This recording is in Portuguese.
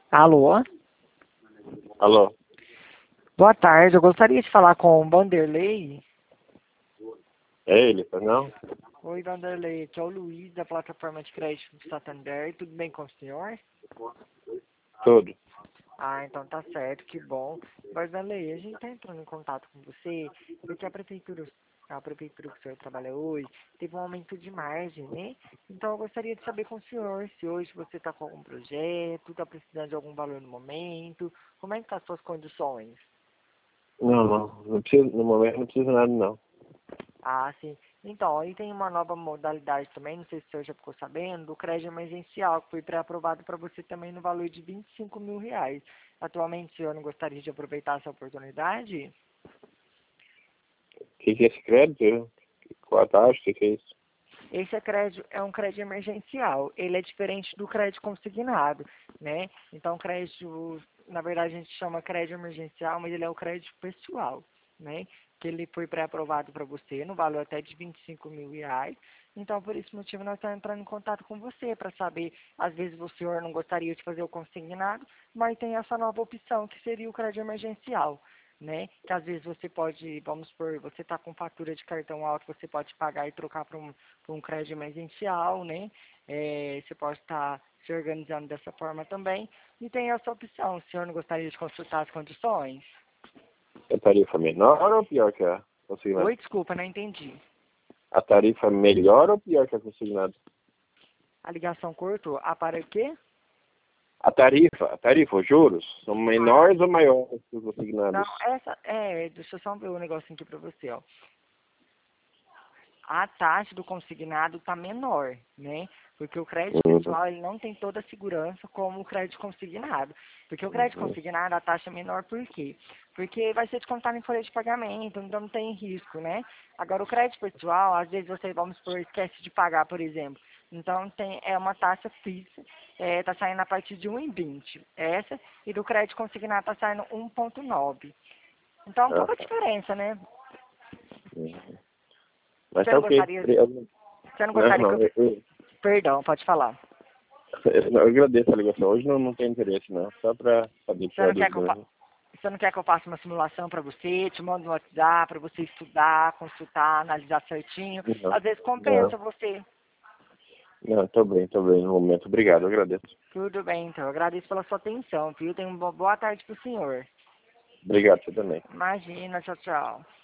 Alô? Alô? Boa tarde, eu gostaria de falar com o Vanderlei. É ele, tá não? Oi, Vanderlei, aqui é o Luiz, da plataforma de crédito do Santander. Tudo bem com o senhor? Tudo. Ah, então tá certo, que bom. Vanderlei, a gente está entrando em contato com você porque a prefeitura que o senhor trabalha hoje teve um aumento de margem, né? Então eu gostaria de saber com o senhor se hoje você está com algum projeto, está precisando de algum valor no momento, como é que estão as suas condições? Não preciso, no momento não preciso nada não. Ah, sim. Então, aí tem uma nova modalidade também, não sei se o senhor já ficou sabendo, do crédito emergencial, que foi pré-aprovado para você também no valor de R$ 25.000. Atualmente, o senhor não gostaria de aproveitar essa oportunidade? O que é esse crédito? Qual a taxa? O que é isso? Esse é um crédito emergencial. Ele é diferente do crédito consignado, né? Então, crédito, na verdade, a gente chama crédito emergencial, mas ele é o crédito pessoal, né? Que ele foi pré-aprovado para você no valor até de R$ 25.000. Então, por esse motivo, nós estamos entrando em contato com você para saber, às vezes o senhor não gostaria de fazer o consignado, mas tem essa nova opção que seria o crédito emergencial, né? Que às vezes você pode, vamos supor, você está com fatura de cartão alto, você pode pagar e trocar para um crédito emergencial, né? Você pode estar se organizando dessa forma também. E tem essa opção. O senhor não gostaria de consultar as condições? A tarifa menor ou pior que a consignada? Oi, desculpa, não entendi. A tarifa melhor ou pior que a consignada? A ligação cortou. Ah, para o quê? A tarifa, os juros, são Ah, menores ou maiores que os não, consignados? deixa eu só ver um negocinho aqui para você, ó. A taxa do consignado está menor, né? Porque o crédito Uhum. pessoal ele não tem toda a segurança como o crédito consignado. Porque o crédito consignado, a taxa é menor por quê? Porque vai ser descontado em folha de pagamento, então não tem risco, né? Agora, o crédito pessoal, às vezes você, vamos supor, esquece de pagar, por exemplo. Então, é uma taxa fixa, está saindo a partir de 1,20. Essa, e do crédito consignado está saindo 1,9. Então, é um Ah, pouco a tá. diferença, né? Uhum. Mas Você tá não ok. gostaria, Obrigado. você não Não, gostaria que não, eu... Perdão, pode falar. eu agradeço a ligação. Hoje não tem interesse não, só para saber Você tirar não quer que dúvida eu, mesmo. você não quer que eu faça uma simulação para você, te mando no WhatsApp para você estudar, consultar, analisar certinho? Não, Às vezes não. compensa você. Não, tô bem no momento. Obrigado, eu agradeço. Tudo bem, então. Eu agradeço pela sua atenção, viu? Tenha uma boa tarde para o senhor. Obrigado, você também. Imagina, tchau, tchau.